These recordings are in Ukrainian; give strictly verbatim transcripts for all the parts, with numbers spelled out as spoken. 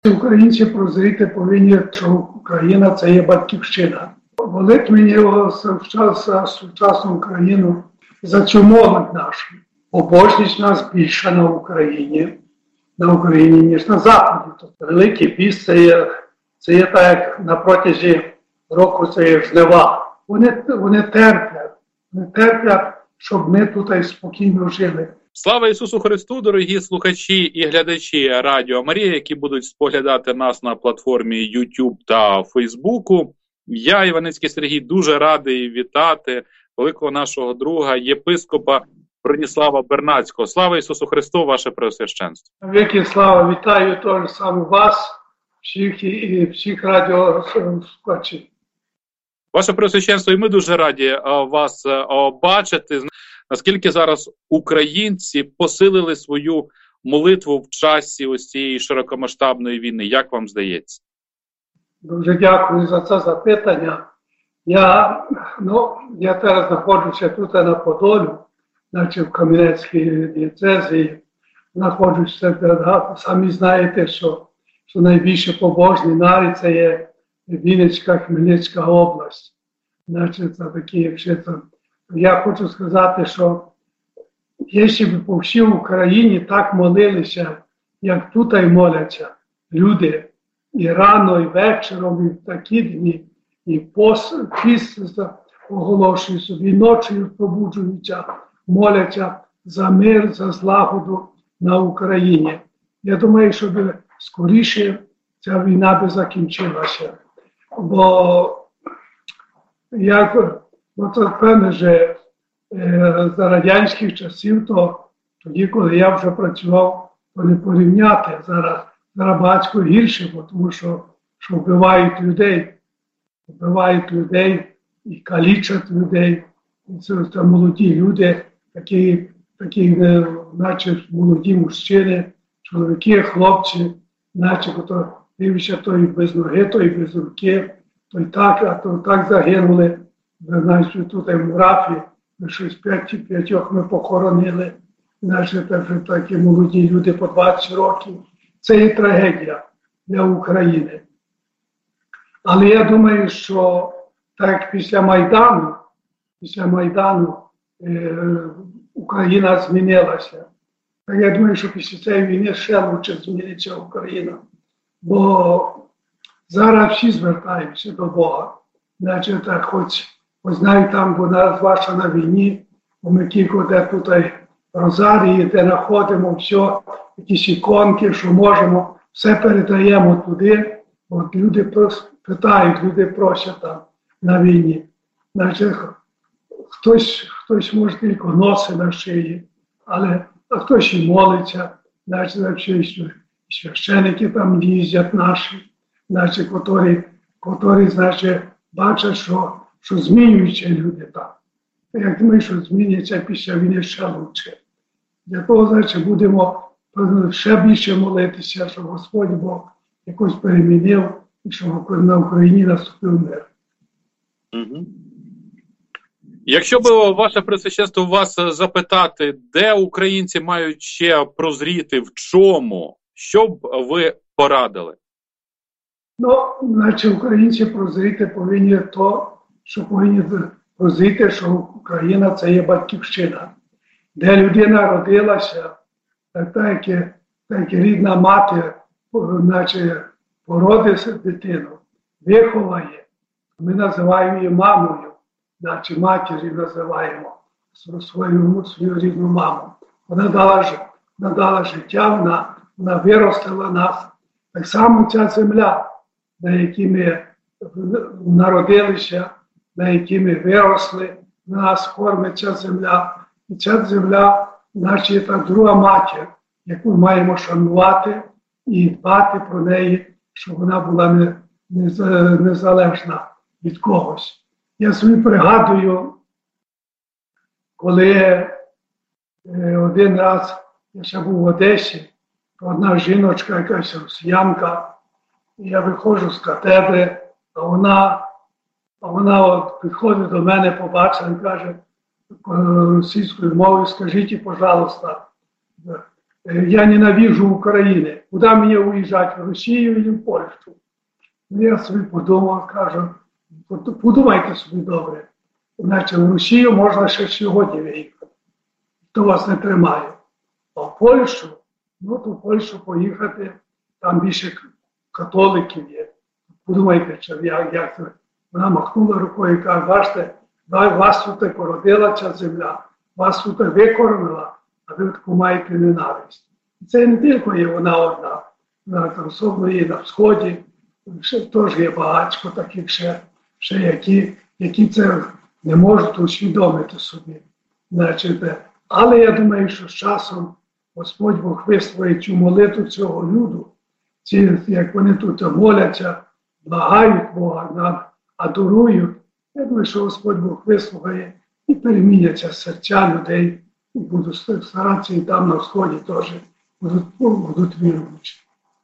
Українці прозріти повинні, що Україна – це є батьківщина. Болить мені в сучасну Україну за цю молодь нашу. Побожність нас більша на Україні, на Україні, ніж на Заході. Тобто Великий піст – це є, це є так, як на протязі року це є жнива. Вони, вони терплять, вони терплять, щоб ми тут спокійно жили. Слава Ісусу Христу, дорогі слухачі і глядачі Радіо Марія, які будуть споглядати нас на платформі YouTube та Фейсбуку. Я, Іваницький Сергій, дуже радий вітати великого нашого друга, єпископа Броніслава Бернацького. Слава Ісусу Христу, ваше Преосвященство. Велике слава, вітаю теж саме вас, всіх і всіх радіослухачів. Ваше Преосвященство, і ми дуже раді вас бачити. Наскільки зараз українці посилили свою молитву в часі ось цієї широкомасштабної війни? Як вам здається? Дуже дякую за це запитання. Я, ну, я зараз знаходжуся тут на Подолі, наче в Кам'янецькій дієцезії. Знаходжуся, самі знаєте, що, що найбільше побожні нарі – це є Вінницька, Хмельницька область. Значить, це такі, якщо це... Я хочу сказати, що якщо б по всій Україні так молилися, як тут і моляться люди, і рано, і вечором, і в такі дні, і піст оголошує собі, і ночі пробуджуються, моляться за мир, за злагоду на Україні. Я думаю, що б скоріше ця війна би закінчилася. Бо як... Ну, це певне, що е, за радянських часів, то тоді, коли я вже працював, то не порівняти. Зараз, зараз багато гірше, бо тому що, що вбивають людей, вбивають людей і калічать людей. І це, це молоді люди, такі, такі е, наче молоді мужчини, чоловіки, хлопці, наче то дивишся, то і без ноги, то і без руки, то і так, а то так загинули. Ви знаєте, тут в графі, щось п'ять, п'ятьох ми похоронили, наші такі молоді люди по двадцять років. Це є трагедія для України. Але я думаю, що так після Майдану, після Майдану е, Україна змінилася. Так я думаю, що після цієї війни ще лучше зміниться Україна. Бо зараз всі звертаються до Бога. Значить, так хоч Ось навіть там, бо зараз ваша на війні, бо ми тільки де тут розарії, де знаходимо все, якісь іконки, що можемо, все передаємо туди. От люди питають, люди просять там на війні. Значить, хтось, хтось може тільки носи на шиї, але а хтось і молиться, значить, і священики там їздять наші, значить, котрі, котрі, значить, бачать, що що змінюються люди так. Я думаю, що зміняться після війни ще лучше. Для того, значить, будемо ще більше молитися, щоб Господь Бог якось перемінив, і щоб на Україні наступив мир. Угу. Якщо б ваше Преосвященство вас запитати, де українці мають ще прозріти, в чому, що б ви порадили? Ну, значить, українці прозріти повинні то, що повинні розуміти, що Україна – це є батьківщина, де людина родилася, так, так, як, так як рідна мати, наче породить дитину, виховає. Ми називаємо її мамою, наче матір'ю називаємо свою, свою рідну маму. Вона дала, вона дала життя, вона, вона виростила нас. Так само ця земля, на якій ми народилися, на якій ми виросли, на нас кормиться земля. І ця земля, наче та друга матір, яку маємо шанувати і дбати про неї, щоб вона була не, не, незалежна від когось. Я собі пригадую, коли е, один раз я ще був в Одесі, то одна жіночка, якась росіянка, і я виходжу з катедри, а вона А вона от підходить до мене, побачила і каже російською мовою: скажіть, пожалуйста, я ненавижу Україну. Куди мені уїжджати? В Росію чи в Польщу? Я собі подумав, кажу, подумайте собі добре. Значить, в Росію можна ще сьогодні виїхати. Хто вас не тримає. А в Польщу, ну то в Польщу поїхати, там більше католиків є. Подумайте, що як, як це. Вона махнула рукою і каже, бачите, вас тут породила ця земля, вас тут викормила, а ви таку маєте ненависть. І це не тільки є вона одна. Вона особливо є на Сході, ще теж є багатько таких ще, ще які, які це не можуть усвідомити собі. Значить, але я думаю, що з часом Господь Бог висловить цю молитву цього люду, ці, як вони тут моляться, благають Бога, адорують. Я думаю, що Господь Бог вислухає і переміняться серця людей, і будуть старатися і там на Сході теж будуть, будуть віруючі.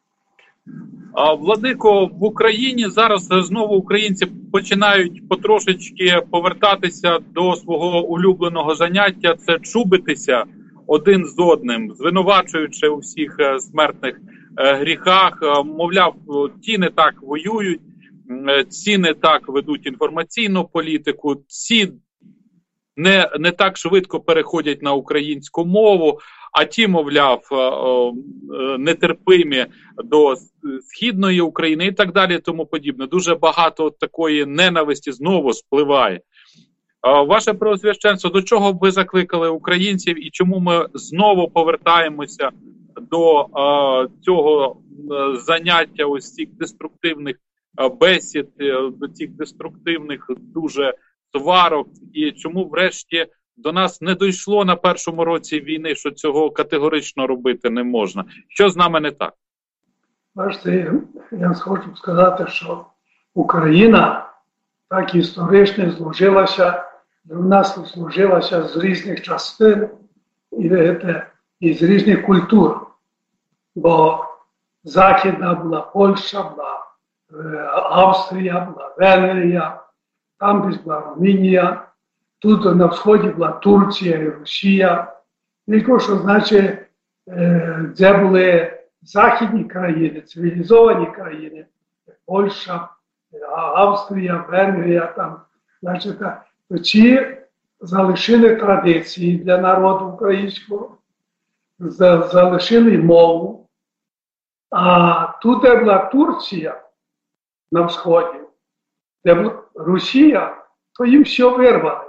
Владико, в Україні зараз знову українці починають потрошечки повертатися до свого улюбленого заняття – це чубитися один з одним, звинувачуючи у всіх смертних гріхах. Мовляв, ті не так воюють, ці не так ведуть інформаційну політику, ці не, не так швидко переходять на українську мову, а ті, мовляв, нетерпимі до Східної України і так далі, тому подібне. Дуже багато такої ненависті знову спливає. Ваше Преосвященство, до чого б ви закликали українців і чому ми знову повертаємося до е, цього заняття ось цих деструктивних бесід, до цих деструктивних дуже сварок, і чому врешті до нас не дійшло на першому році війни, що цього категорично робити не можна? Що з нами не так? Бачите, я хочу сказати, що Україна так історично зложилася, в нас зложилася з різних частин і, і з різних культур. Бо Західна була Польща, була Австрія, була Венгрія, там десь була Румунія, тут на Сході була Турція і Росія. Тільки що, значить, це були західні країни, цивілізовані країни, Польща, Австрія, Венгрія, там, значить, то ці залишили традиції для народу українського, залишили мову. А тут, де була Турція на Сході, де була Росія, то їм все вирвали.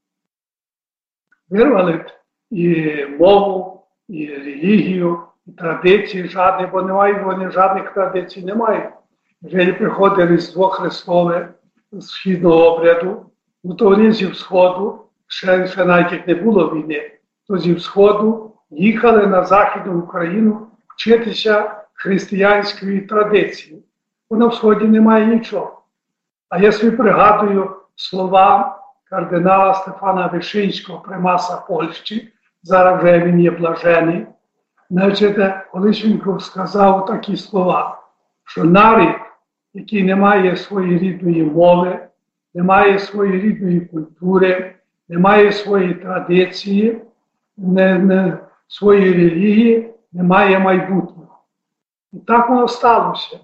Вирвали і мову, і релігію, і традиції жодні, бо немає, вони жодних традицій не мають. Вже приходили Різдво Христове з східного обряду, ну то вони зі Сходу, ще, ще навіть як не було війни, то зі Сходу їхали на Західну Україну вчитися християнської традиції. Бо на Сході немає нічого. А я собі пригадую слова кардинала Стефана Вишинського, примаса Польщі, зараз вже він є блажений. Значить, колись він сказав такі слова, що народ, який не має своєї рідної мови, не має своєї рідної культури, не має своєї традиції, не, не, своєї релігії, не має майбутнього. І так воно сталося.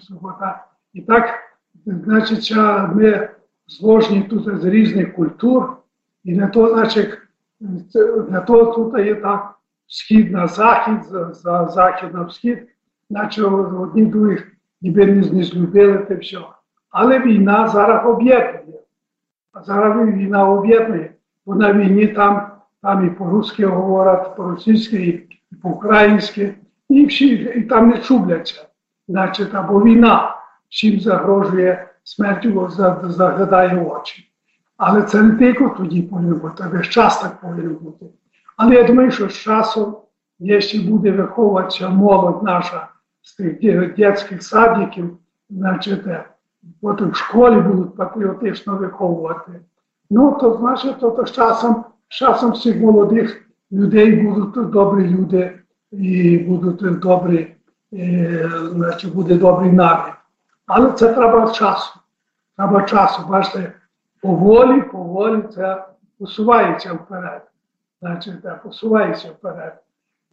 І так, значить, ми зложені тут з різних культур, і не то, значить, для того тут є так схід на захід, за захід на схід, наче одні других ніби не злюбили, те все. Але війна зараз об'єднує. А зараз війна об'єднує. Бо на війні там, там і по-русски говорять, по-російськи, і по-українськи, і всі, і там не чубляться. Значить, або війна всім загрожує смертю, заглядає в очі. Але це не тільки тоді повинно бути, а весь час так повинно бути. Але я думаю, що з часом, якщо буде виховуватися молодь наша з тих дитячих садиків, значить, потім в школі будуть патріотично виховувати. Ну, то значить, то, то з часом, з часом всіх молодих людей будуть добрі люди і будуть добрі, і, значить, буде добрий намір. Але це треба часу. Треба часу. Бачите, поволі, поволі це посувається вперед. Значить, посувається вперед.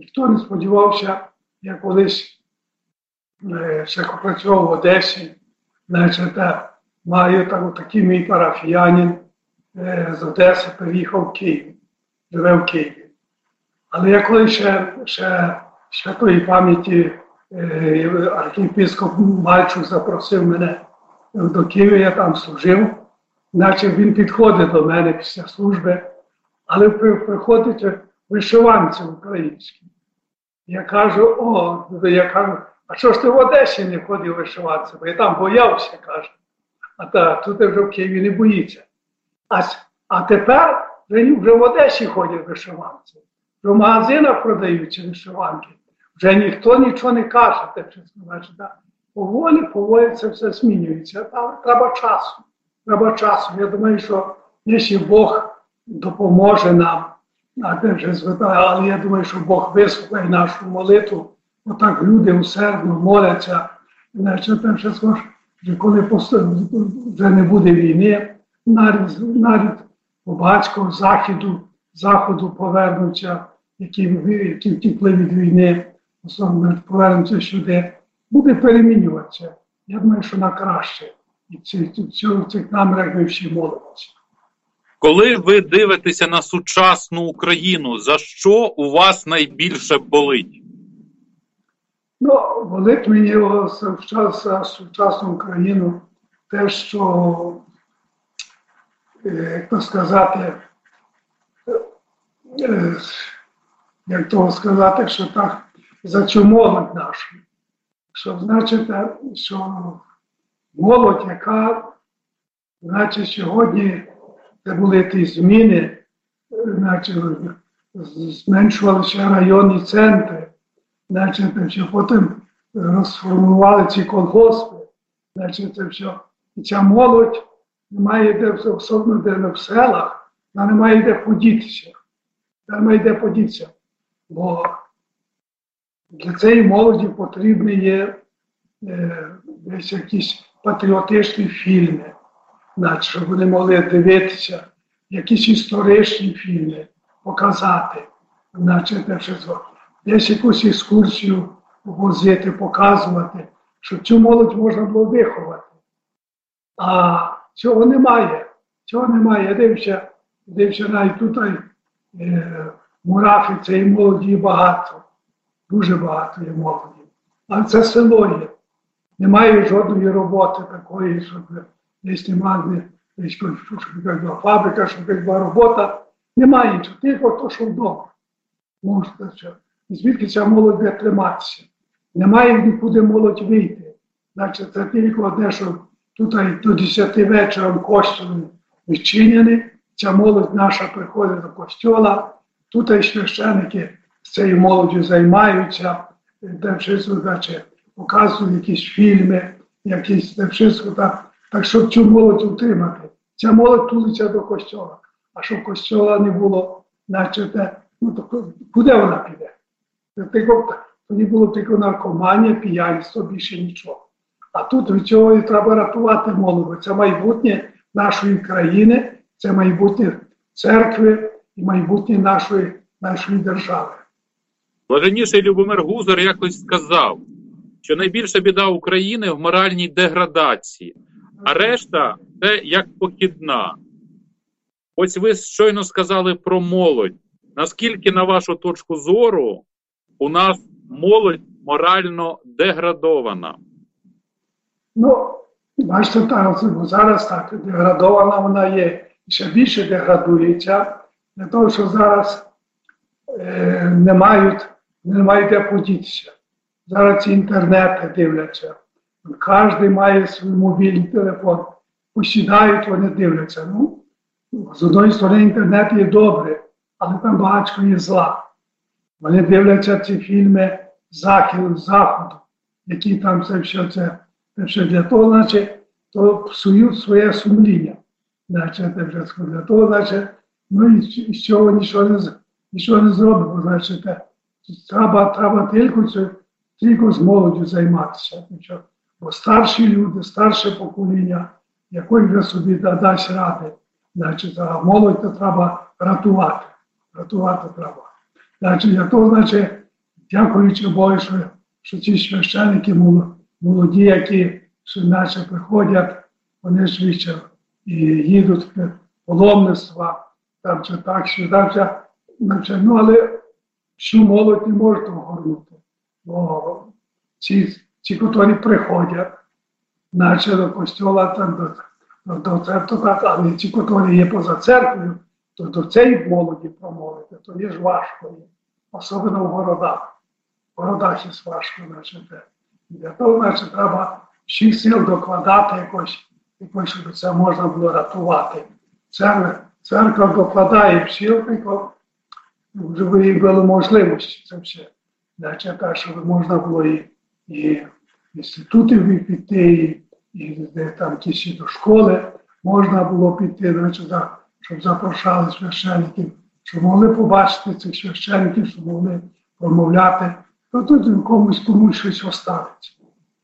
ніхто не сподівався, я колись е, ще працював в Одесі, значить, маю так, такий мій парафіянин е, з Одеси переїхав в Київ, живе в Києві. Але я коли ще, ще святої пам'яті е, архієпископ Мальчук запросив мене до Києва, я там служив, значить він підходить до мене після служби, але приходить вишиванці українські. Я кажу, о, я кажу, а що ж ти в Одесі не ходив вишиванці? Бо я там боявся, каже. А та, тут вже в Києві не боїться. А, а тепер вже в Одесі ходять вишиванці. В магазинах продаються вишиванки. Вже ніхто нічого не каже. Значить, да? Поволі, поволі це все змінюється. Треба часу. Треба часу. Я думаю, що якщо Бог допоможе нам, а те вже звертаю, але я думаю, що Бог вислухає нашу молитву. Отак люди усердно моляться. Значить, там ще скажу, що коли вже не буде війни, нарід, нарід побачков заходу, заходу повернуться, які, які втікли від війни, особливо повернуться сюди, буде перемінюватися. Я думаю, що на краще. І в цих намірах ми всі молимося. Коли ви дивитеся на сучасну Україну, за що у вас найбільше болить? Ну, болить мені за сучасну Україну те, що, як то сказати, як то сказати, що так, за цю молодь нашу. Що значить, що молодь, яка, значить, сьогодні це були ті зміни, значить, зменшувалися районні центри, значить, що потім розформували ці колгоспи, значить, це все. І ця молодь немає де, особливо де в селах, вона немає де подітися. Вона немає де подітися. Бо для цієї молоді потрібні є е, десь якісь патріотичні фільми, значить, щоб вони могли дивитися, якісь історичні фільми показати, значить, десь якусь екскурсію возити, показувати, щоб цю молодь можна було виховати. А цього немає. Цього немає. Я дивився, дивився навіть тут е, мурафи цієї молоді багато. Дуже багато є молоді. Але це село є. Немає жодної роботи такої, щоб десь немає, щоб була фабрика, щоб була робота. Немає нічого. Тільки то, що вдома. Можете все. І звідки ця молодь буде триматися? Немає нікуди молодь вийти. Значить, це тільки одне, що тут до десяти вечора костюми відчинені, ця молодь наша приходить до костюла, тут і священики з цією молоддю займаються, де все, значить, показують якісь фільми, якісь, де все, так, так, щоб цю молодь утримати. Ця молодь тулиться до костюла, а щоб костюла не було, значить, ну, то куди вона піде? Тоді було тільки наркоманія, п'янство, більше нічого. А тут від цього і треба рятувати молодь. Це майбутнє нашої країни, це майбутнє церкви і майбутнє нашої, нашої держави. Блаженніший Любомир Гузар якось сказав, що найбільша біда України в моральній деградації, а решта – це як похідна. Ось ви щойно сказали про молодь. Наскільки, на вашу точку зору, у нас молодь морально деградована? Ну, бачите, так, зараз так, деградована вона є, ще більше деградується, для того, що зараз е, не мають, не мають де подітися. Зараз ці інтернети дивляться, кожен має свій мобільний телефон, посідають, вони дивляться. Ну, з одної сторони інтернет є добре, але там багато є зла. Вони дивляться ці фільми захід, заходу, які там це все це. Це для того, значить, то псують своє сумління. Значить, для того, значить, ну і з цього нічого не, нічого не зробимо. Значить, треба, треба тільки, тільки з молоддю займатися. Бо старші люди, старше покоління, якої вже собі дасть ради, значить, а молодь то треба рятувати. Рятувати треба. Значить, для того, значить, дякуючи Богу, що, що ці священники молоді, які наче приходять, вони швидше і їдуть в паломництва, там чи так, що там чи, наче, ну, але всю молодь не можуть огорнути. Бо ці, ці, які приходять, наче до костюла, там, до, до, до церкви, так, але ті, які є поза церквою, то до цієї молоді промовити, то є ж важко, особливо в городах. В городах є важко, значить, для того, значить, треба всіх сил докладати якось, якось, щоб це можна було рятувати. Церква, церква докладає сил, щоб їй було можливості це все. Значить, так, щоб можна було і, і інститути піти, і, і де там якісь до школи можна було піти, значить, щоб запрошали священників, щоб могли побачити цих священників, щоб могли промовляти, то тут комусь комусь щось останеться.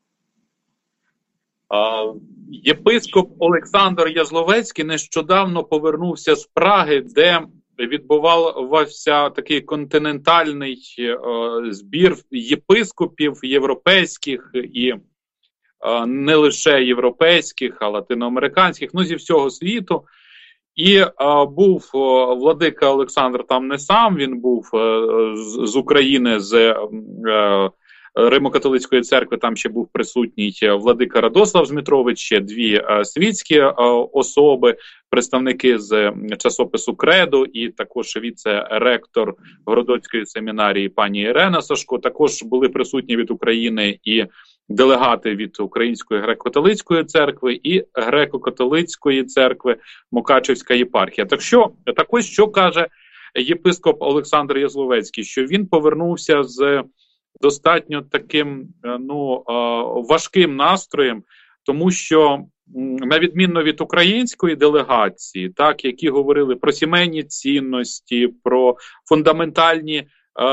Єпископ Олександр Язловецький нещодавно повернувся з Праги, де відбувався такий континентальний збір єпископів європейських і не лише європейських, а латиноамериканських, ну зі всього світу. І а, був а, владика Олександр там не сам, він був а, з, з України, з а, Римо-католицької церкви, там ще був присутній владика Радослав Змітрович, ще дві а, світські а, особи, представники з часопису «Кредо» і також віце-ректор Городоцької семінарії пані Ірена Сашко, також були присутні від України і делегати від Української греко-католицької церкви і греко-католицької церкви Мукачевська єпархія. Так що, так ось що каже єпископ Олександр Язловецький, що він повернувся з достатньо таким, ну, важким настроєм, тому що, на відміну від української делегації, так, які говорили про сімейні цінності, про фундаментальні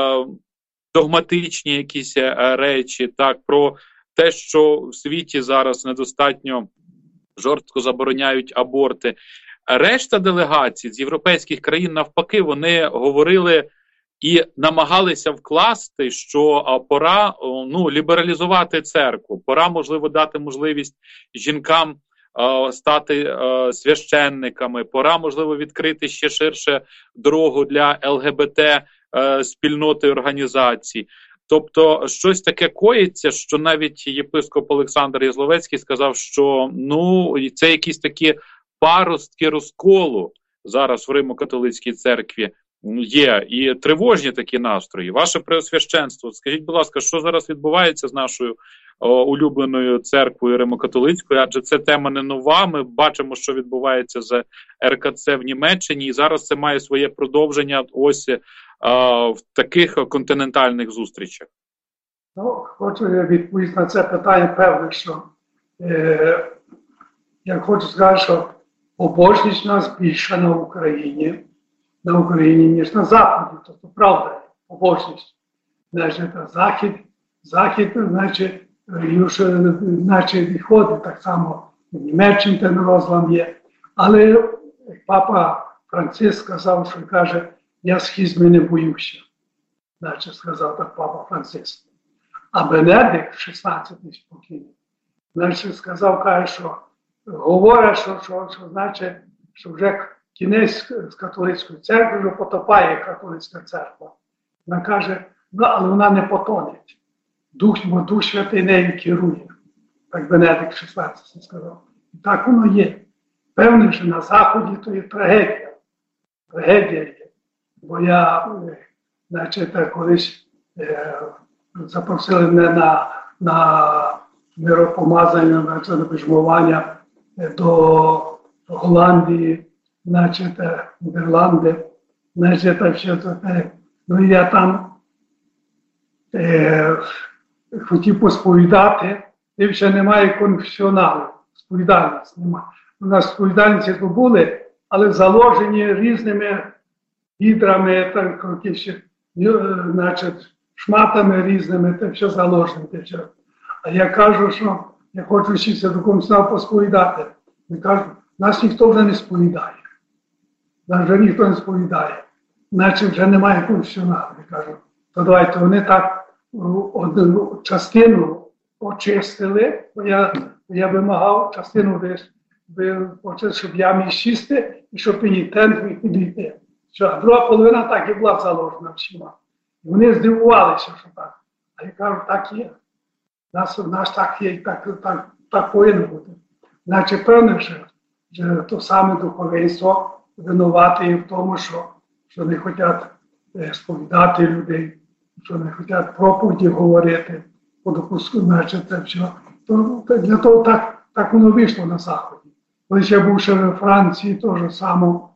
догматичні якісь речі, так, про те, що в світі зараз недостатньо жорстко забороняють аборти. Решта делегацій з європейських країн, навпаки, вони говорили і намагалися вкласти, що пора, ну, лібералізувати церкву, пора, можливо, дати можливість жінкам е, стати е, священниками, пора, можливо, відкрити ще ширше дорогу для ел ге бе те е, спільноти організацій. Тобто щось таке коїться, що навіть єпископ Олександр Язловецький сказав, що ну це якісь такі паростки розколу зараз в Римо-католицькій церкві є, і тривожні такі настрої. Ваше Преосвященство, скажіть, будь ласка, що зараз відбувається з нашою о, улюбленою церквою Римо-католицькою, адже це тема не нова, ми бачимо, що відбувається з ер ка це в Німеччині, і зараз це має своє продовження ось а, в таких континентальних зустрічах. Ну, хочу відповісти на це питання, певне, що е, я хочу сказати, що побожність у нас більша на Україні, на Україні, ніж на Заході. Тобто, правда, побожність. Значить, Захід, Захід, значить, już, значить, відходить так само в Німеччині ten розлам є. Але папа Франциск сказав, що каже, я схизми не боюся. Значить, сказав так папа Франциск. А Бенедикт, шістнадцятий спокійний, значить, сказав, каже, що говорить, що, що, що, значить, що вже кінець з католицької церкви, вже потопає католицька церква. Вона каже, ну, але вона не потонеть. Дух, бо Дух Святий нею керує. Так Бенедикт шістнадцятий сказав. І так воно є. Певне, що на Заході то є трагедія. Трагедія є. Бо я, значить, колись е, запросили мене на, на миропомазання, на бижмування до Голландії, значить, Нідерланди, значить, все це. Ну, я там е, хотів посповідати, і ще немає конфесіоналу, сповідальність немає. У нас сповідальниці були, але заложені різними гідрами, так, значить, шматами різними, це все заложено. Це все. А я кажу, що я хочу вчитися до конфесіоналу посповідати. Я кажу, нас ніхто вже не сповідає. Нас вже ніхто не сповідає. Значить, вже немає конфесіоналу. Я кажу, то давайте вони так одну частину очистили, бо я, я вимагав частину десь, щоб я міг сісти і щоб пенітент міг підійти. А друга половина так і була заложена всіма. І вони здивувалися, що так. А я кажу, так є. Нас, наш так є, і так, так, так повинно бути. Значить, певне, що, що то саме духовенство винувате в тому, що, що не хочуть е, сповідати людей, що не хочуть проповіді говорити, по допуску, значить, це все. То, то, для того так, так воно вийшло на Заході. Коли я був ще в Франції, теж само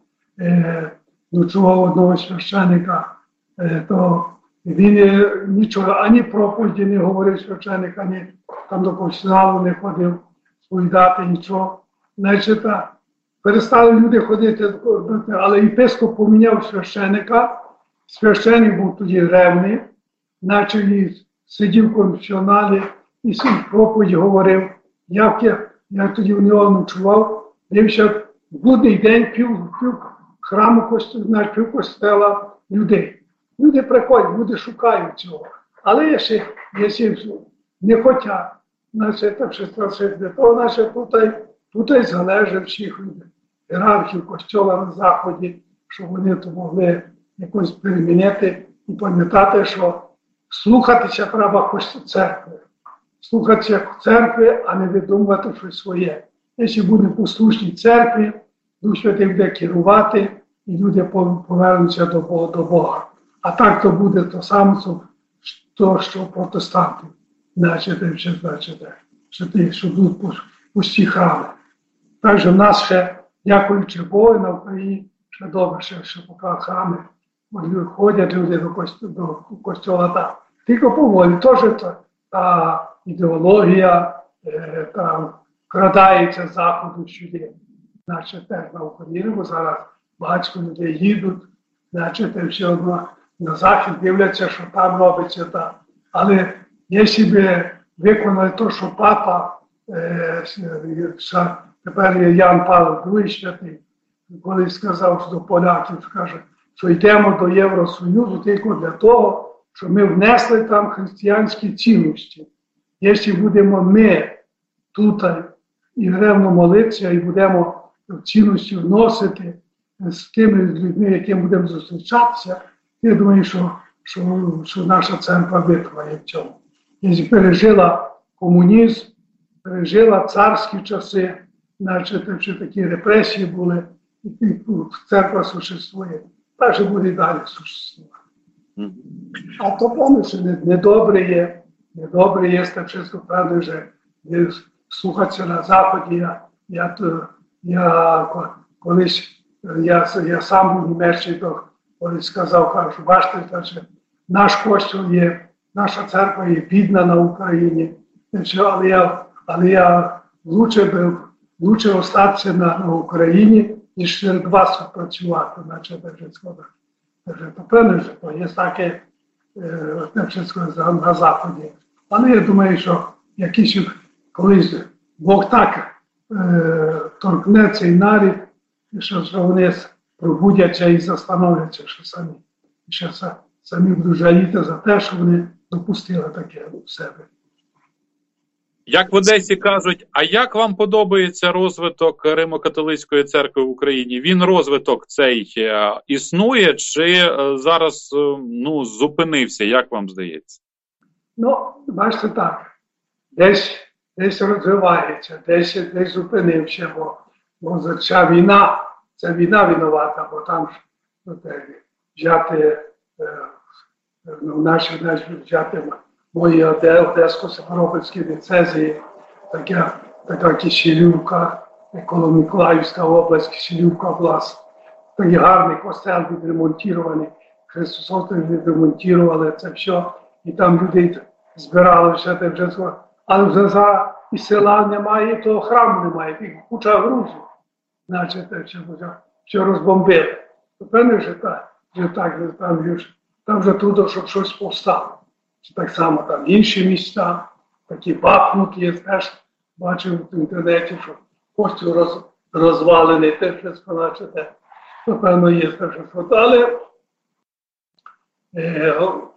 е, ночував одного священика, е, то він е, нічого, ані проповіді не говорив священик, ані там до конфесіоналу не ходив сповідати, нічого. Значить, перестали люди ходити, але єпископ поміняв священика, священик був тоді ревний, наче він сидів в конфесіоналі і свій проповідь говорив. Я, я тоді в нього ночував, дивився в будний день пів, пів храму, пів костела людей. Люди приходять, люди шукають цього. Але якщо, якщо не хочуть, значить, так що страшити, то значить, тут, тут залежить всіх людей. Ієрархів костьола на Заході, щоб вони то могли якось перемінити і пам'ятати, що слухатися треба церкви. Слухатися церкви, а не видумувати щось своє. Якщо буде послушні церкві, Дух Святий буде керувати, і люди повернуться до Бога, до Бога. А так то буде то саме, то, що протестанти. Значить, що, значить, що, ті, що будуть пусті храми. Також в нас ще, дякуючи Богу, на Україні, ще добре, що, що поки храми ходять люди до костюла, до костюла та тільки поволі. Теж та, та ідеологія е, та крадається з Заходу сюди. Значить, теж на Україну, бо зараз багато людей їдуть, значить, все одно на Захід дивляться, що там робиться. Та. Але якщо б виконали те, що папа, е, тепер є Ян Павло другий святий, коли сказав до поляків, каже, що йдемо до Євросоюзу тільки для того, щоб ми внесли там християнські цінності. Якщо будемо ми тут і ревно молитися, і будемо цінності вносити з тими людьми, яким будемо зустрічатися, я думаю, що, що, що наша церква витримає в цьому. Якщо пережила комунізм, пережила царські часи, значить, що такі репресії були, і церква существує, так же буде і далі существувати. А то, певно, що недобре є, недобре є, так чисто, певно, що слухатися на Заході. Я, я, я колись, я, я сам був в Німеччині, то колись сказав, кажу, що бачите, що наш костюм є, наша церква є бідна на Україні, але я, але я лучше би, лучше остатися на, на Україні, ніж серед вас працювати, значить, так же сказати. То певне, що є таке, так сказати, на Заході. Але я думаю, що якийсь колись Бог так е, торкне цей нарід, що, що вони пробудяться і застановляться, що самі, що самі будуть жаліти за те, що вони допустили таке в себе. Як в Одесі кажуть, а як вам подобається розвиток Римо-католицької церкви в Україні? Він розвиток цей е, існує чи е, зараз е, ну, зупинився, як вам здається? Ну, бачите так, десь, десь розвивається, десь, десь зупинився, бо, бо ця війна, ця війна винувата, бо там взяти, е, ну, наші, наші взяти мої Одесько-Симферопольські дієцезії, така, така Кишилівка, Коломиколаївська область, Кишилівка область, такий гарний костел відремонтований, Христосовці відремонтували це все, і там людей збирали все те вже, але вже за і села немає, і того храму немає, і куча грузів, значить, все, все розбомбили. Певне, вже так, вже так, вже там, вже, там вже трудно, щоб щось повстало. Так само там інші місця, такі Бахмут є, теж бачив в інтернеті, що костюм роз, розвалений, теж щось побачите, напевно є теж щось. Але е,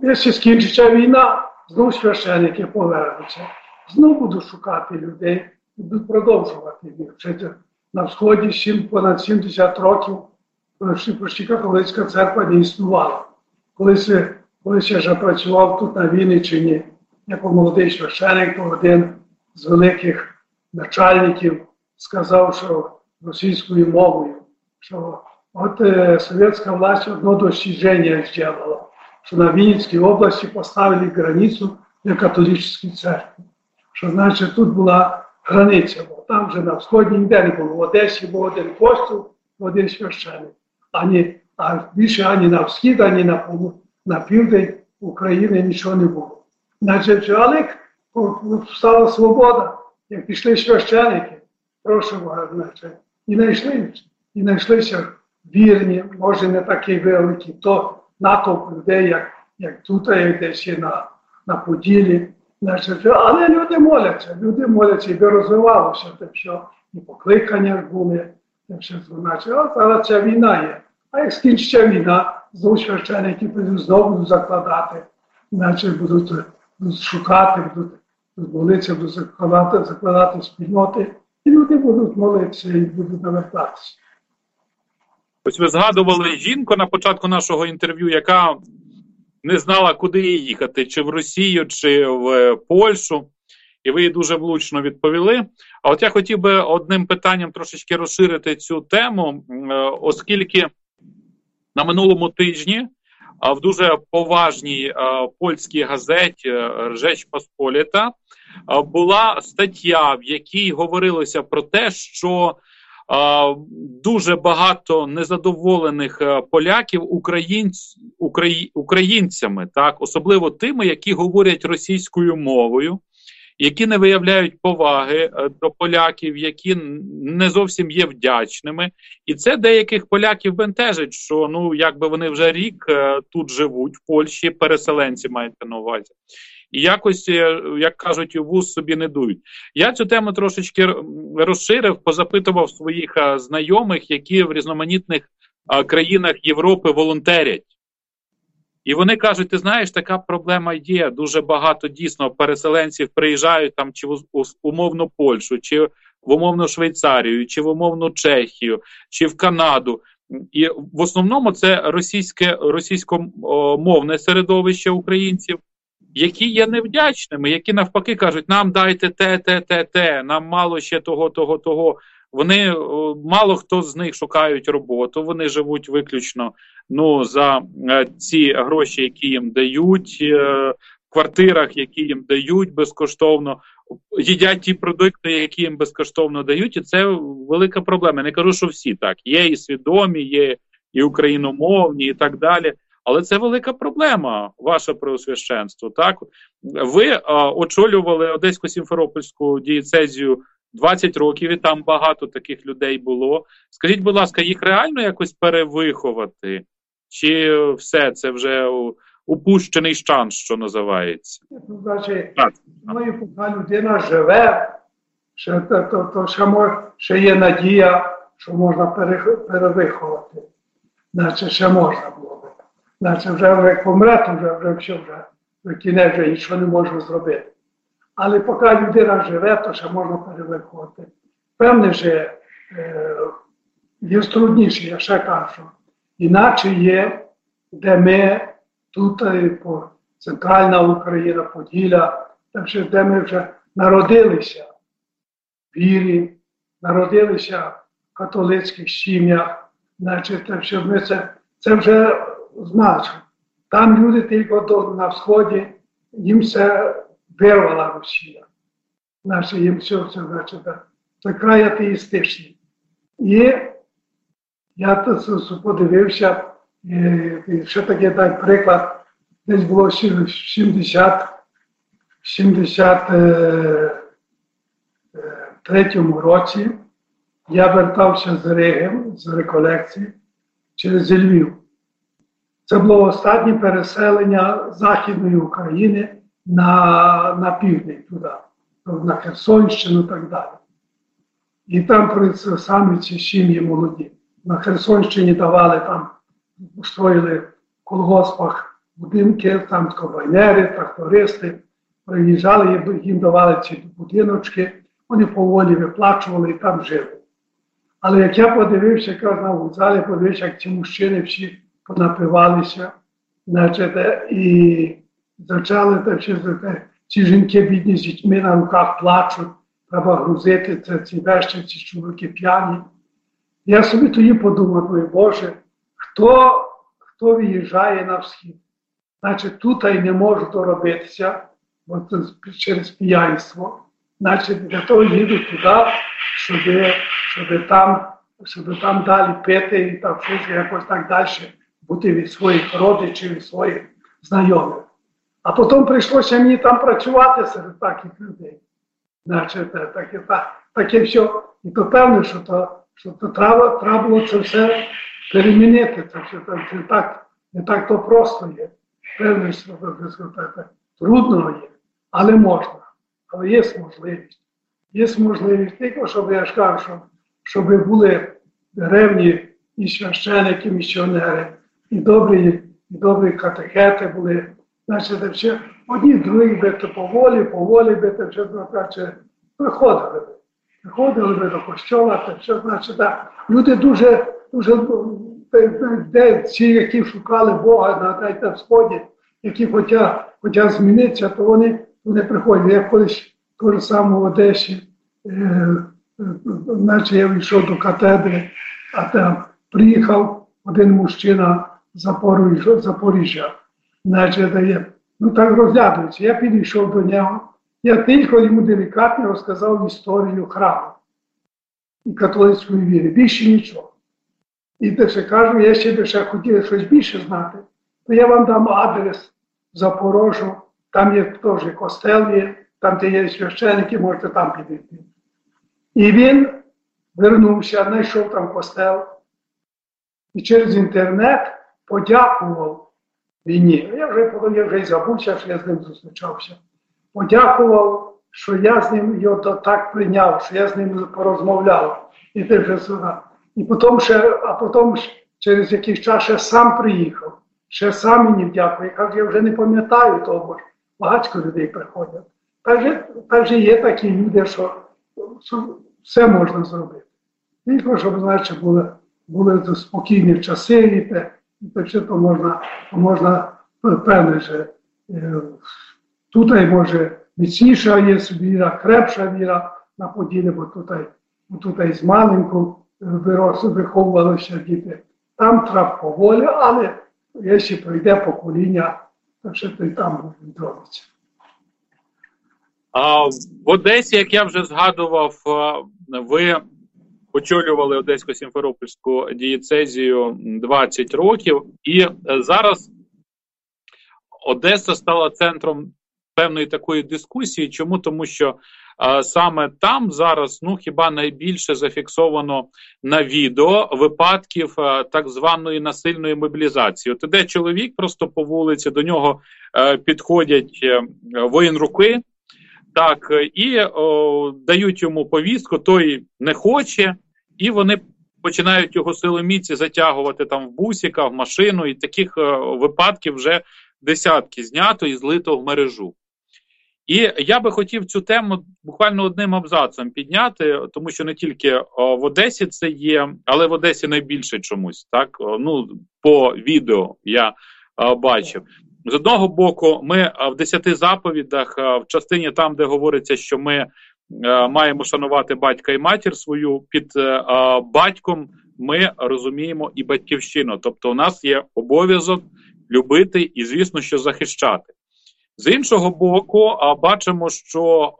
якщо скінчиться війна, знову священики повернуться. Знову будуть шукати людей і будуть продовжувати вчити. На Сході сім, понад сімдесят років почти католицька церква не існувала. Колись, колись я вже працював тут на Вінниччині, як молодий священик, то один з великих начальників сказав, що російською мовою, що от е, совєтська власть одно достижение зробила, що на Вінницькій області поставили границю для католицької церкви. Що значить тут була границя, бо там вже на Сході ніде не було. В Одесі був один костюм, один священик. Ані, а більше ані на схід, ані на, на південь України нічого не було. Значить, але стала свобода, як пішли священики, прошу вас, значить, і знайшли, і знайшлися вірні, може не такі великі, то натовп людей, як, як тут, як десь є на, на Поділі. Значить, але люди моляться, люди моляться, і би розвивалося те все, і покликання були, те все, значить, а зараз ця війна є. А як скінчиться війна, знову священики будуть знову будуть закладати, значить, будуть, будуть шукати, будуть, будуть молитися, будуть закладати, закладати спільноти, і люди будуть молитися і будуть навертатися. Ось ви згадували жінку на початку нашого інтерв'ю, яка не знала, куди їй їхати, чи в Росію, чи в Польщу, і ви їй дуже влучно відповіли. А от я хотів би одним питанням трошечки розширити цю тему, оскільки на минулому тижні в дуже поважній польській газеті «Rzecz Pospolita» була стаття, в якій говорилося про те, що дуже багато незадоволених поляків українць, украї, українцями, так, особливо тими, які говорять російською мовою, які не виявляють поваги до поляків, які не зовсім є вдячними. І це деяких поляків бентежить, що, ну, якби вони вже рік тут живуть, в Польщі, переселенці маєте на увазі. І якось, як кажуть, у вуз собі не дують. Я цю тему трошечки розширив, позапитував своїх знайомих, які в різноманітних країнах Європи волонтерять. І вони кажуть, ти знаєш, така проблема є. Дуже багато дійсно переселенців приїжджають там чи в умовну Польщу, чи в умовну Швейцарію, чи в умовну Чехію, чи в Канаду. І в основному це російське, російськомовне середовище українців, які є невдячними, які навпаки кажуть, нам дайте те, те, те, те, нам мало ще того, того, того. Вони, мало хто з них шукають роботу, вони живуть виключно, ну, за е, ці гроші, які їм дають, е, в квартирах, які їм дають безкоштовно, їдять ті продукти, які їм безкоштовно дають, і це велика проблема. Я не кажу, що всі так. Є і свідомі, є і україномовні, і так далі. Але це велика проблема, ваше преосвященство, так? Ви а, очолювали Одеську Сімферопольську дієцезію двадцять років, і там багато таких людей було. Скажіть, будь ласка, їх реально якось перевиховати? Чи все, це вже упущений шанс, що називається? Ну, значить, ну, поки людина живе, ще, то, то, то ще, мож, ще є надія, що можна перевиховати. Значить, ще можна було. Значить, вже як помре, то вже, вже все, вже в кінець вже нічого не можна зробити. Але поки людина живе, то ще можна перевиховувати. Певне, що е, є трудніше, я ще кажу. Іначе є, де ми, тут по центральна Україна, Поділля, там ще, де ми вже народилися в вірі, народилися в католицьких сім'ях, значить, що ми це, це вже значить. Там люди тільки на Сході, їм все вирвала Росія. Значить, їм все, все, значить, це край атеїстичний. І я тут подивився, і, і ще таки дай приклад, десь було в сімдесят третьому році, я вертався з Риги, з реколекції, через Львів. Це було останнє переселення Західної України на, на південь туди, на Херсонщину і так далі. І там саме ці сім'ї молоді. На Херсонщині давали там, устроїли в колгоспах будинки, там комбайнери, трактористи приїжджали, їм давали ці будиночки, вони поволі виплачували і там жили. Але як я подивився, якраз на вокзалі, подивився, як ці мужчини всі понапивалися, значить, і почали так, ці жінки бідні з дітьми на руках плачуть, треба грузити це, ці вещі, ці чоловіки п'яні. Я собі тоді подумав, ой, Боже, хто, хто виїжджає на схід? Значить, тут і не можу доробитися, бо це через п'янство. Значить, для того їдуть туди, щоб, щоб, там, щоб там далі пити і там щось якось так далі бути від своїх родичів, від своїх знайомих. А потім прийшлося мені там працювати серед таких людей. Значить, таке, так, таке все. І то певно, що, то, що то треба, треба було це все перемінити. Це все це не так, не так то просто є. Певно, що це трудно є, але можна. Але є можливість. Є можливість тільки, щоб я ж кажу, щоб, щоб були ревні і священики, і місіонери, і добрі, і добрі катехети були. Значить, ще одні других би то поволі, поволі би то все, значить, приходили би. Приходили би до костьола, то все, значить, так. Люди дуже, дуже, де ці, які шукали Бога на, на Сході, які хотять змінитися, то вони, вони приходять. Я колись того самого в Одесі, е, е, значить, я вийшов до катедри, а там приїхав один мужчина з Запоріжжя. Значить, я, ну так розглядується. Я підійшов до нього, я тільки йому делікатно розказав історію храму і католицької віри. Більше нічого. І те ще кажу, я ще би ще хотів щось більше знати, то я вам дам адрес в Запорожжю, там є теж костел є, там де є священники, можете там підійти. І він вернувся, знайшов там костел і через інтернет подякував війні. Я вже, я вже й забувся, що я з ним зустрічався. Подякував, що я з ним його так прийняв, що я з ним порозмовляв. І те вже сюди. І потім ще, а потім через якийсь час ще сам приїхав. Ще сам мені вдякує. Я кажу, я вже не пам'ятаю того, бо багатько людей приходять. Так же є такі люди, що, що все можна зробити. Тільки, щоб, значить, були, були спокійні часи, і те, і те все то можна, можна певне, що е, тут може міцніша є віра, крепша віра на Поділі, бо тут, бо тут з маленьку виховувалися діти. Там треба поволі, але якщо пройде покоління, то все то і там відробиться. А в Одесі, як я вже згадував, ви очолювали Одесько-Сімферопольську дієцезію двадцять років, і зараз Одеса стала центром певної такої дискусії. Чому? Тому що а, саме там зараз, ну, хіба найбільше зафіксовано на відео випадків а, так званої насильної мобілізації. От іде чоловік просто по вулиці, до нього а, підходять а, воєнруки, так, і о, дають йому повістку, той не хоче, і вони починають його силоміці затягувати там в бусика, в машину, і таких о, випадків вже десятки знято і злито в мережу. І я би хотів цю тему буквально одним абзацом підняти, тому що не тільки о, в Одесі це є, але в Одесі найбільше чомусь, так, о, ну, по відео я о, бачив. З одного боку, ми в десяти заповідах, в частині там, де говориться, що ми маємо шанувати батька і матір свою, під батьком ми розуміємо і батьківщину. Тобто у нас є обов'язок любити і, звісно, що захищати. З іншого боку, бачимо, що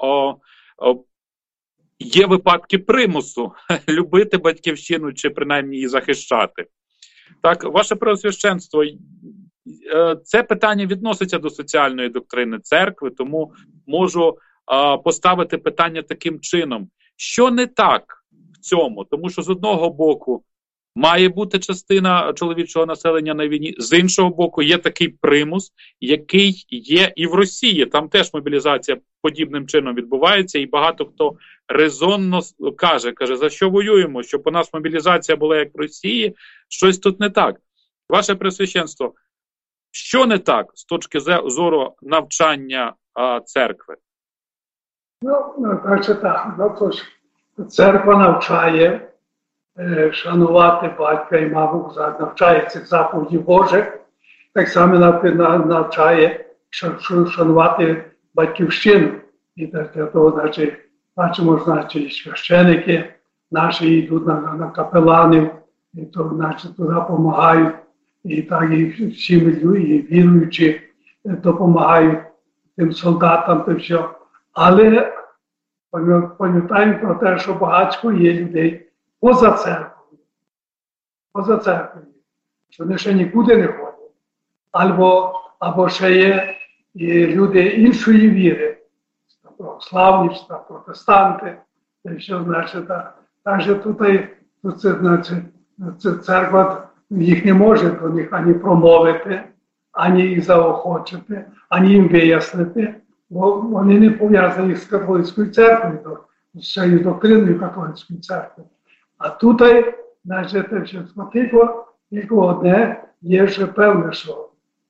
є випадки примусу любити батьківщину чи принаймні її захищати. Так, ваше Преосвященство, це питання відноситься до соціальної доктрини церкви, тому можу а, поставити питання таким чином. Що не так в цьому? Тому що з одного боку має бути частина чоловічого населення на війні, з іншого боку є такий примус, який є і в Росії. Там теж мобілізація подібним чином відбувається, і багато хто резонно каже, каже, за що воюємо, щоб у нас мобілізація була як в Росії, щось тут не так. Ваше Пресвященство, Що не так з точки зору навчання а, церкви? Ну, значить так, ну, то ж, церква навчає е, шанувати батька і маму, навчає цих заповідей Божих, так само навчає шанувати батьківщину. І для того, значить, бачимо, значить, священики наші йдуть на, на капеланів, і то, значить, туди допомагають, і так і всі і віруючі допомагають тим солдатам, то все. Але пам'ятаємо про те, що багатько є людей поза церквою, поза церквою, що вони ще нікуди не ходять. Або, або ще є і люди іншої віри, православні, протестанти, і що значить, так що тут, тут це, значить, це церква їх не може до них ані промовити, ані їх заохочити, ані їм вияснити, бо вони не пов'язані з католицькою церквою, з цією доктриною католицької церкви. А тут, значить, тільки, тільки одне є вже певне, що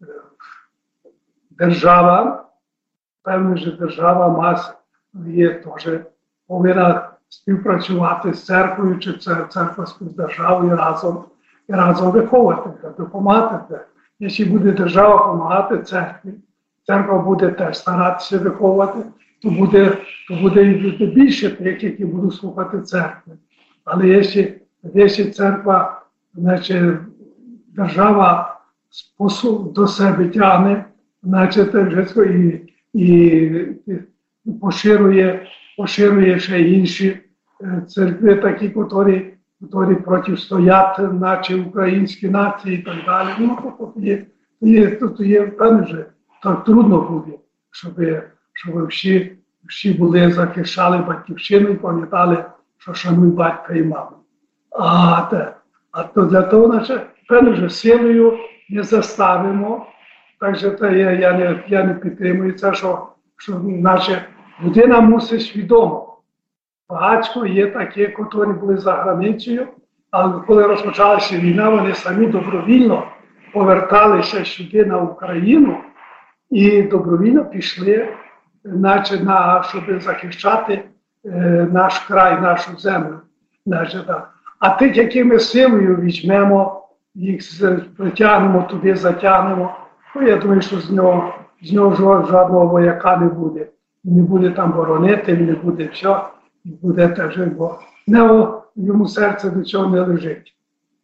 держава, певне, що держава мас є теж повинна співпрацювати з церквою, чи церква з державою разом, і разом виховувати, допомагати. Якщо буде держава допомагати церкві, церква буде теж старатися виховувати, то буде, то буде і більше тих, які будуть слухати церкви. Але якщо, якщо церква, значить, держава до себе тягне, значить, і, і поширює, поширює ще інші церкви, такі, які, які протистоять нашій українській нації і так далі. Ну, тут є, є, тут є, певне, вже так трудно буде, щоб, щоб всі, всі були, захищали батьківщину і пам'ятали, що шанують батька і маму. А, те, а то для того, значить, певне, вже силою не заставимо. Так що це я, я, не, я не підтримую це, що, що наша людина мусить свідомо. Багатько є такі, які були за границею, але коли розпочалася війна, вони самі добровільно поверталися сюди на Україну і добровільно пішли, наче, на, щоб захищати е, наш край, нашу землю. Наче, так. А тих, які ми силою візьмемо, їх притягнемо туди, затягнемо, ну, я думаю, що з нього, з нього жодного вояка не буде. Не буде там боронити, не буде все, і буде теж, бо не, йому серце до цього не лежить.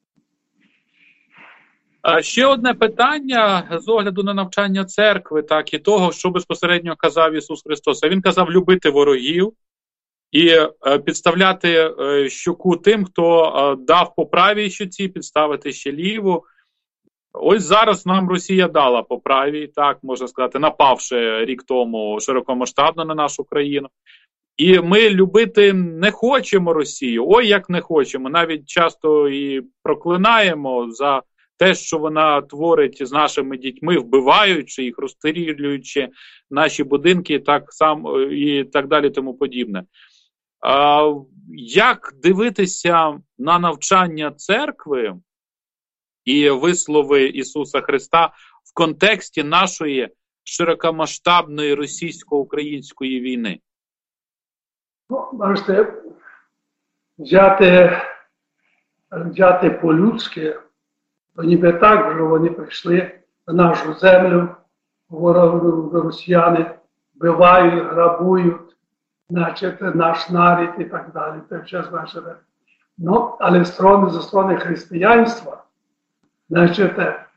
А ще одне питання з огляду на навчання церкви, так, і того, що безпосередньо казав Ісус Христос. Він казав любити ворогів і е, підставляти е, щоку тим, хто е, дав по правій щоці, підставити ще ліву. Ось зараз нам Росія дала по правій, так, можна сказати, напавши рік тому широкомасштабно на нашу країну. І ми любити не хочемо Росію, ой, як не хочемо. Навіть часто і проклинаємо за те, що вона творить з нашими дітьми, вбиваючи їх, розстрілюючи наші будинки, так само і так далі, тому подібне. А, як дивитися на навчання церкви і вислови Ісуса Христа в контексті нашої широкомасштабної російсько-української війни? Ну, бачите, взяти, взяти по-людськи, то ніби так, що вони прийшли на нашу землю, росіяни вбивають, грабують, значить, наш народ і так далі. Це все, значить. Ну, але сторони, за сторони християнства, значить,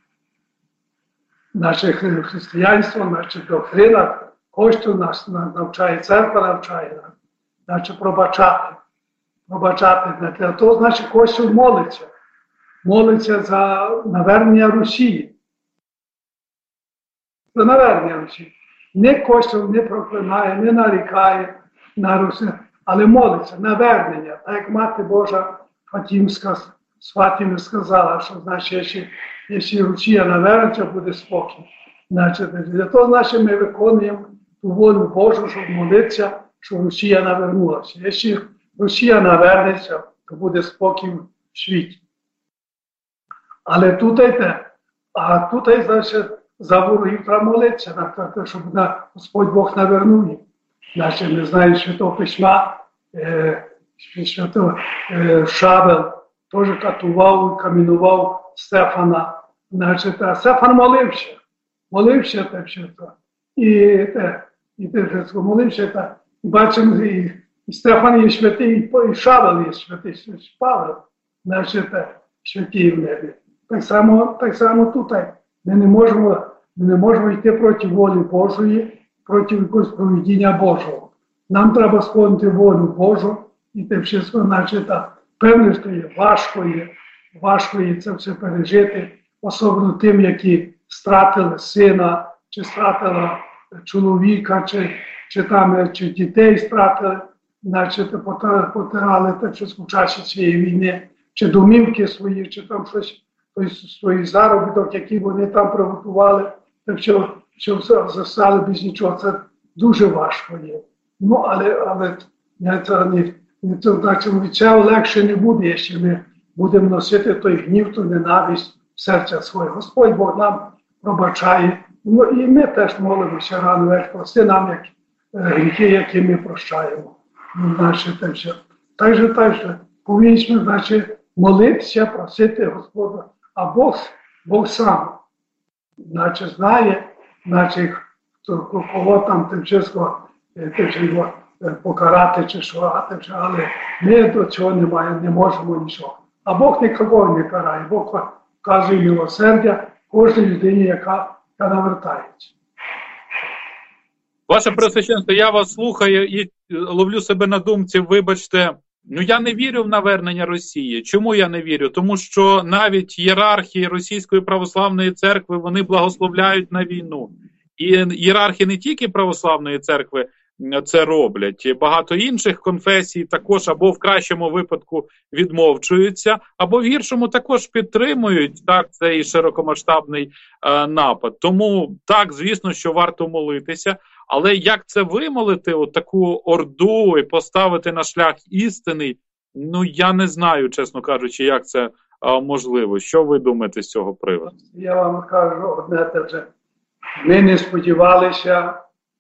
наше християнство, наша доктрина, Костюм нас навчає, церква навчає нас, значить, пробачати. Пробачати. Для того, значить, Костюм молиться. Молиться за навернення Росії. За навернення Росії. Не Костюм не проклинає, не нарікає на Росію, але молиться, навернення. Так як Мати Божа Фатімська з Фатіми сказала, що, значить, якщо, якщо Росія навернеться, буде спокій. Значить, для того, значить, ми виконуємо ту волю Божу, щоб молитися, щоб Росія навернулася. Якщо Росія навернеться, то буде спокій в світі. Але тут, а тут, значить, за ворогів треба молитися, на те, щоб на, Господь Бог навернув їх. Значить, ми знаємо Святого Письма, е, Святого е, Шавел теж катував і камінував Стефана. Значить, а Стефан молився. Молився те все. І те, і те, молився, та, і бачимо, і, і Стефан є святий, і Шавел є святий, Павел, значить, святий в небі. Так само, так само тут. Ми не можемо, ми не можемо йти проти волі Божої, проти якогось провидіння Божого. Нам треба сповнити волю Божу, і те все, значить, певне, що є важко, є, важко є це все пережити, особливо тим, які стратили сина, чи стратили чоловіка, чи, чи, там, чи дітей стратили, значить, потирали так, що в часі цієї війни, чи домівки свої, чи там щось, свої заробіток, які вони там приготували, так що, що застали без нічого. Це дуже важко є. Ну, але, але це, не, не, це, значить, від цього легше не буде, якщо ми будемо носити той гнів, ту ненависть в серця своє. Господь Бог нам пробачає. Ну, і ми теж молимося рано вечір, прости нам як гріхи, які ми прощаємо. Ну, значить, те все. Так же, так же, повинні, значить, молитися, просити Господа. А Бог, Бог сам, значить, знає, значить, кого там тимчасово покарати чи що, але ми до цього не маємо, не можемо нічого. А Бог нікого не карає, Бог вказує милосердя кожній людині, яка, яка навертається. Ваше Преосвященство, я вас слухаю і ловлю себе на думці, вибачте, ну я не вірю в навернення Росії. Чому я не вірю? Тому що навіть ієрархи Російської православної церкви, вони благословляють на війну. І ієрархи не тільки православної церкви це роблять, багато інших конфесій також або в кращому випадку відмовчуються, або в гіршому також підтримують так цей широкомасштабний е, напад. Тому так, звісно, що варто молитися, але як це вимолити, от таку орду і поставити на шлях істини, ну я не знаю, чесно кажучи, як це е, можливо. Що ви думаєте з цього приводу? Я вам кажу одне те вже. Ми не сподівалися,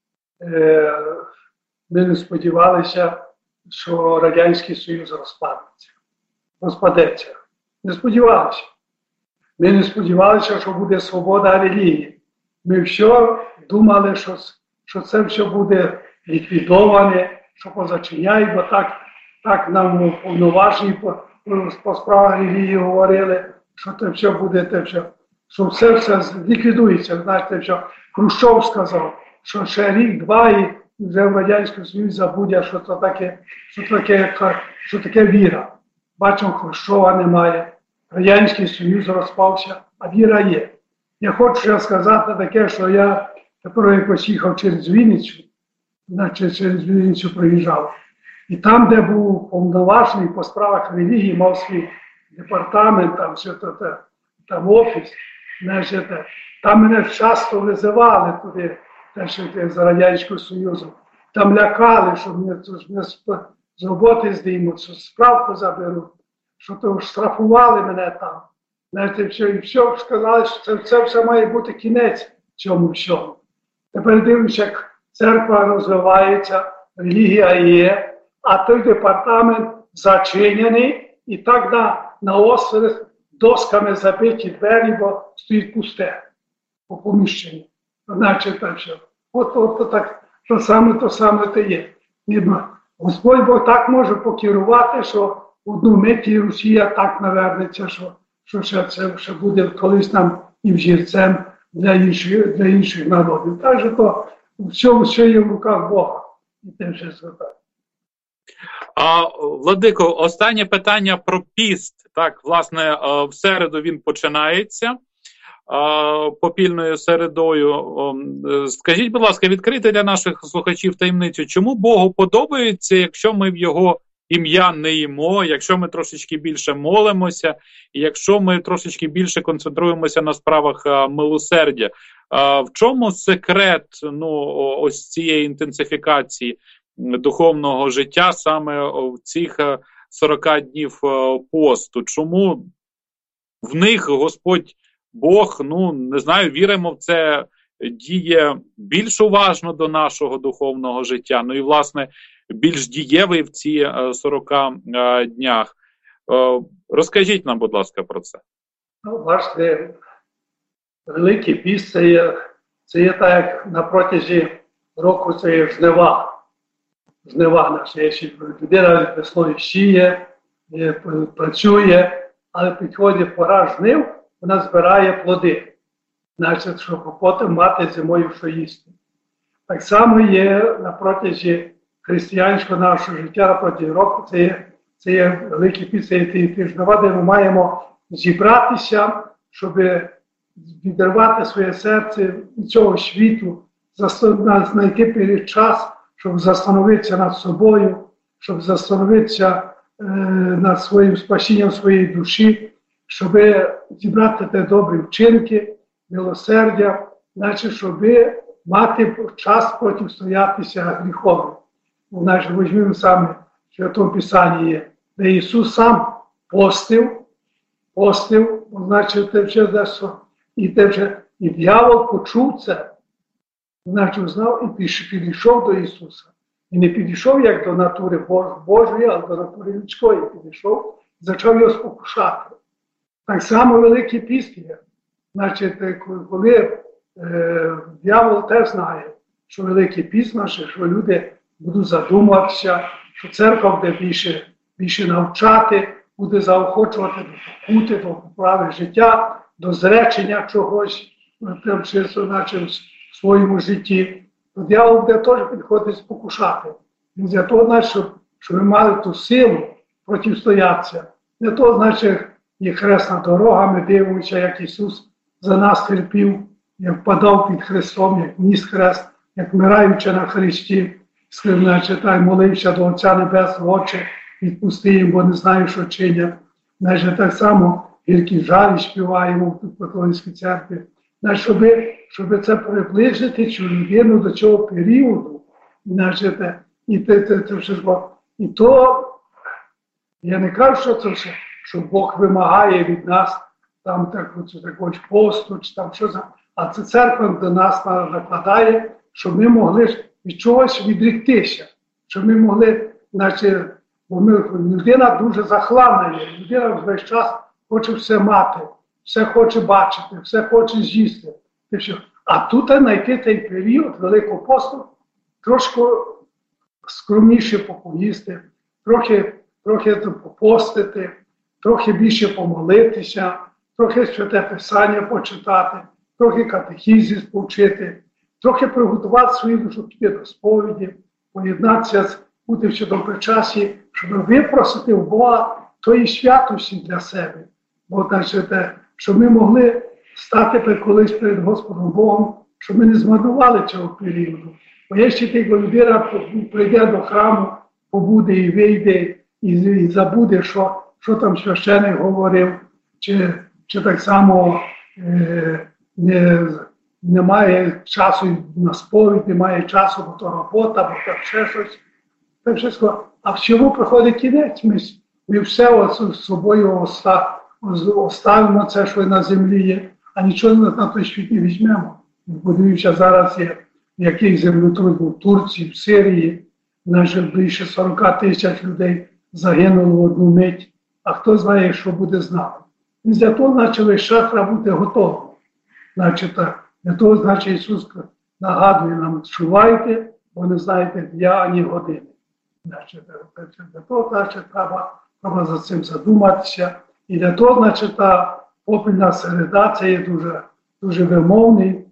е, ми не сподівалися, що Радянський Союз розпадеться. Розпадеться. Не сподівалися. Ми не сподівалися, що буде свобода релігії. Ми все думали, що, що це все буде ліквідоване, що позачиняють, бо так, так нам повноважні по, по справах релігії говорили, що це все буде, те все. Що все все ліквідується. Знаєте, що Хрущов сказав, що ще рік-два і вже в Радянському Союзі забудять, що це таке, що таке, що таке віра. Бачимо, Хрущова немає, Радянський Союз розпався, а віра є. Я хочу ще сказати таке, що я тепер якось їхав через Вінницю, значить через Вінницю проїжджав. І там, де був повноважний по справах релігії, мав свій департамент, там все це, там офіс, значить, там мене часто визивали туди, теж з Радянського Союзу. Там лякали, що мене, мене з роботи здіймуть, що справку заберуть, що то штрафували мене там. Знаєте, все, і все сказали, що це, це все має бути кінець цьому всьому. Тепер дивлюся, як церква розвивається, релігія є, а той департамент зачинений, і так на, на острів досками забиті двері, бо стоїть пусте по поміщенні. Значить, так що. От, от, от так, то саме, то саме те є. Господь Бог так може покерувати, що в одну мить і Росія так навернеться, що, що ще це ще буде колись нам і взірцем для інших, для інших народів. Так що то все, все є в руках Бога. І тим ще звертає. А, Владико, останнє питання про піст. Так, власне, в середу він починається попільною середою. Скажіть, будь ласка, відкрити для наших слухачів таємницю, чому Богу подобається, якщо ми в його ім'я не їмо, якщо ми трошечки більше молимося, і якщо ми трошечки більше концентруємося на справах милосердя? В чому секрет, ну, ось цієї інтенсифікації духовного життя саме в цих сорок днів посту? Чому в них Господь Бог, ну, не знаю, віримо в це, діє більш уважно до нашого духовного життя, ну і, власне, більш дієвий в ці сорока днях. Розкажіть нам, будь ласка, про це. Ну, бачите, Великий піст – це є, це є так, як на протязі року це є жнива. Жнива наша. Людина весною сіє, працює, але підходить пора жнив, вона збирає плоди. Значить, щоб потім мати зимою що їсти. Так само є на протязі християнського нашого життя, на протязі року, це є, це є Великий піст, це є ті, ті жнива, де ми маємо зібратися, щоб відірвати своє серце від цього світу, знайти перед час, щоб застановитися над собою, щоб застановитися е, над своїм спасінням своєї душі, щоб зібрати те добрі вчинки, милосердя, значить, щоб мати час протистоятися гріхові. Значить, візьмемо саме в Святому Писанні є, де Ісус сам постив, постив, значить, те вже дещо, і те вже, і диявол почув це, значить, знав і підійшов до Ісуса. І не підійшов як до натури Божої, а до натури людської підійшов, і почав його спокушати. Так само Великий піст є. Значить, коли е, диявол теж знає, що Великий піст наш, що люди будуть задумуватися, що церква буде більше, більше навчати, буде заохочувати до покути, до поправи життя, до зречення чогось, наче в своєму житті, то диявол буде теж підходити спокушати. Він для того, значить, щоб, щоб ми мали ту силу протистоятися. Не то, значить, є хресна дорога, ми дивимося, як Ісус за нас терпів, як впадав під хрестом, як ніс хрест, як вмираючи на хресті, значить, та й молився до Отця Небесного, Отче, відпусти їм, бо не знаю, що чинять. Значить, так само гіркі жалі співаємо в католицькій церкві. Значить, щоб, щоб це приближити цю людину до цього періоду, значить, і, те, те, те, все, і то, я не кажу, що це все, що Бог вимагає від нас там так, такого посту, чи там що за, а це церква до нас накладає, щоб ми могли від чогось відріктися, щоб ми могли, значить, бо ми, людина дуже захлана є, людина весь час хоче все мати, все хоче бачити, все хоче з'їсти. А тут знайти цей період Великого посту, трошки скромніше попоїсти, трохи, трохи попостити, трохи більше помолитися, трохи Святе Писання почитати, трохи катехізис повчити, трохи приготувати свою душу до сповіді, поєднатися, бути в цьому причасі, щоб випросити в Бога тої святості для себе. Бо, значить, щоб ми могли стати колись перед Господом Богом, щоб ми не змарнували цього періоду. Бо якщо тільки людина прийде до храму, побуде і вийде, і, і забуде, що, що там священик говорив, чи, чи так само е, не, немає часу на сповідь, немає часу, бо то робота, бо то ще щось. Так все, а в чому приходить кінець? Ми, ми все з собою оставимо це, що на землі є, а нічого на той світ не візьмемо. Подивіться, зараз є який землетрус був в Турції, в Сирії, навіть більше сорок тисяч людей загинуло в одну мить, а хто знає, що буде з нами. І для того, значить, весь час треба бути готовим. Значить, для того, значить, Ісус нагадує нам, чувайте, бо не знаєте дня, ані години. Значить, для того, значить, треба, треба за цим задуматися. І для того, значить, та попільна середа, це є дуже, дуже вимовний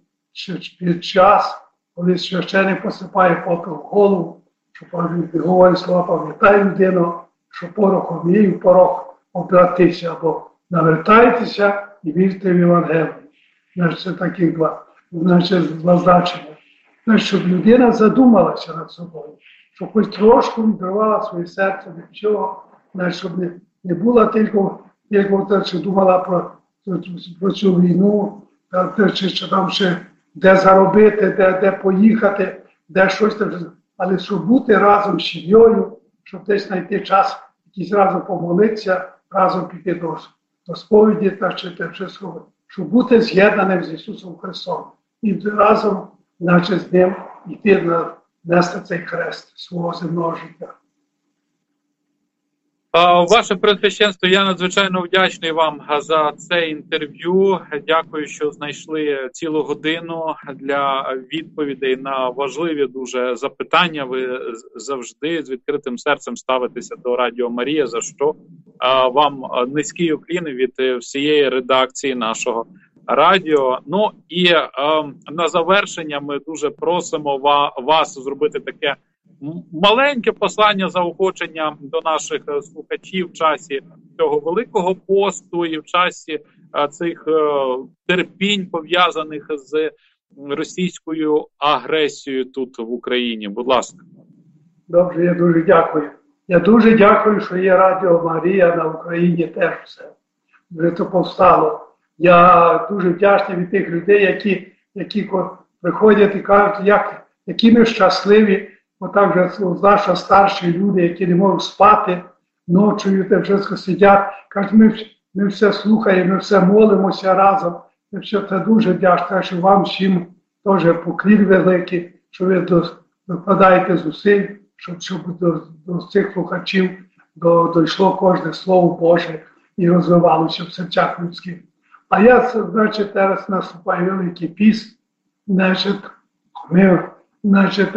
час, коли священик посипає попіл в голову, що говорить слова, пам'ятає людину, що порохом є, і в порох обратися, або навертайтеся і вірте в Євангелію. Значить, це такі два, значить, два значення. Значить, щоб людина задумалася над собою, щоб хоч трошки відривала своє серце від чого, значить, щоб не, не була тільки, тільки думала про, про цю війну, чи, чи там ще де заробити, де, де поїхати, де щось там, але щоб бути разом з сім'єю, щоб десь знайти час, якийсь разом помолитися, разом піти до, до сповіді, та чи те все слово, щоб бути з'єднаним з Ісусом Христом і разом, наче з Ним, йти на нести цей хрест свого земного життя. Ваше Преосвященство, я надзвичайно вдячний вам за це інтерв'ю. Дякую, що знайшли цілу годину для відповідей на важливі дуже запитання. Ви завжди з відкритим серцем ставитеся до Радіо Марія, за що вам низький уклін від всієї редакції нашого радіо. Ну і на завершення ми дуже просимо вас зробити таке маленьке послання заохочення до наших слухачів в часі цього Великого посту і в часі цих терпінь, пов'язаних з російською агресією тут в Україні. Будь ласка. Добре, я дуже дякую. Я дуже дякую, що є Радіо Марія на Україні теж все. Вже це повстало. Я дуже вдячний від тих людей, які, які приходять і кажуть, як, які ми щасливі. Отак же наші старші люди, які не можуть спати, ночою те вже сидять, кажуть, ми, ми все слухаємо, ми все молимося разом. І все це дуже вдячно, що вам всім теж поклін великий, що ви докладаєте зусиль, щоб, щоб до, до цих слухачів до, дійшло кожне Слово Боже і розвивалося в серцях людських. А я, значить, зараз наступає Великий піст, значить, ми, значить,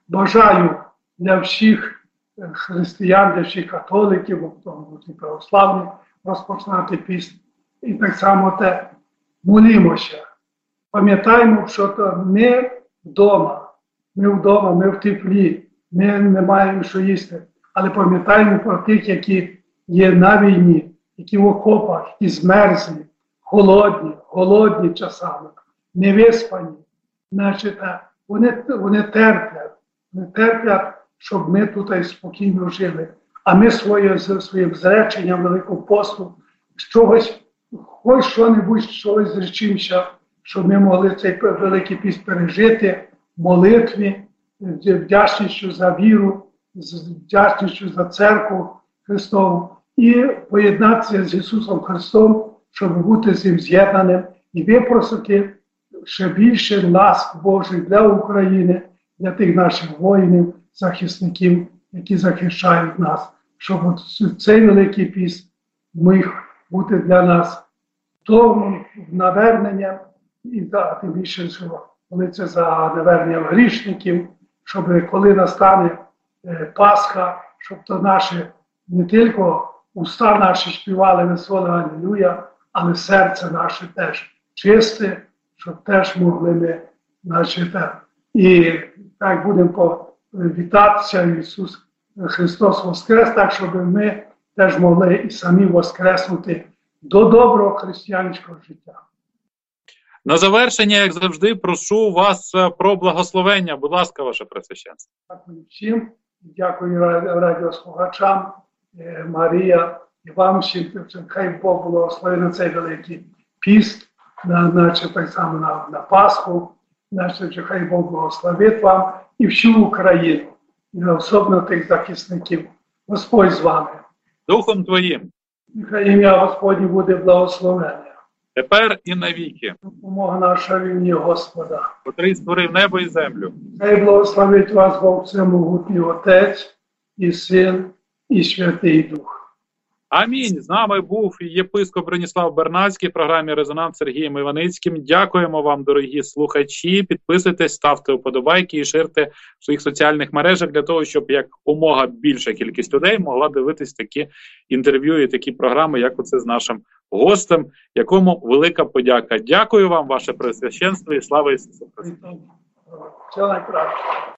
бажаю для всіх християн, для всіх католиків, і православних, розпочинати піст. І так само те, молімося. Пам'ятаємо, що то ми вдома, ми вдома, ми в теплі, ми не маємо що їсти. Але пам'ятаємо про тих, які є на війні, які в окопах, які змерзлі, холодні, голодні часами, невиспані. Значить, вони, вони терплять. Не терплять, щоб ми тут спокійно жили. А ми своє, своїм зреченням Великого посту чогось, хоч що-небудь, щось зречимося, щоб ми могли цей Великий піст пережити в молитві, вдячністю за віру, вдячністю за церкву Христову і поєднатися з Ісусом Христом, щоб бути з ним з'єднаним і випросити ще більше ласк Божих для України, для тих наших воїнів, захисників, які захищають нас, щоб цей Великий піст міг бути для нас тому наверненням, і тим більше, що коли це за наверненням грішників, щоб коли настане Пасха, щоб то наші, не тільки уста наші співали весело Алілуя, але серце наше теж чисте, щоб теж могли ми, значить, і так будемо вітатися, Ісус Христос воскрес, так, щоб ми теж могли і самі воскреснути до доброго християнського життя. На завершення, як завжди, прошу вас про благословення. Будь ласка, ваше Преосвященство. Дякую всім, дякую радіослухачам, Марія, і вам всім, хай Бог благословить на цей Великий піст, на, наче так само на, на Пасху. Значить, хай Бог благословить вам і всю Україну, і особливо тих захисників. Господь з вами. Духом Твоїм. Нехай ім'я Господнє буде благословене. Тепер і навіки. Допомога наша в ім'ї Господа. Котрий створив небо і землю. Хай благословить вас Бог Всемогутній Отець, і Син, і Святий Дух. Амінь. З нами був єпископ Броніслав Бернацький в програмі «Резонанс» Сергієм Іваницьким. Дякуємо вам, дорогі слухачі. Підписуйтесь, ставте вподобайки і ширте в своїх соціальних мережах для того, щоб якомога більша кількість людей могла дивитись такі інтерв'ю і такі програми, як оце з нашим гостем, якому велика подяка. Дякую вам, ваше Преосвященство, і слава Ісусу Христу. Все найкраще.